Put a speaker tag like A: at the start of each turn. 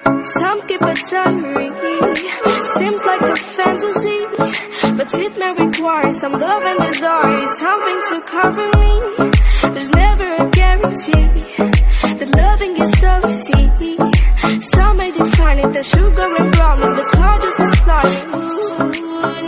A: Some keep it diary. Seems like a fantasy, but it may require some love and desire. Something to cover me. There's never a guarantee that loving is so easy. Some may define it as sugar and brownies, but it's hard just as flying.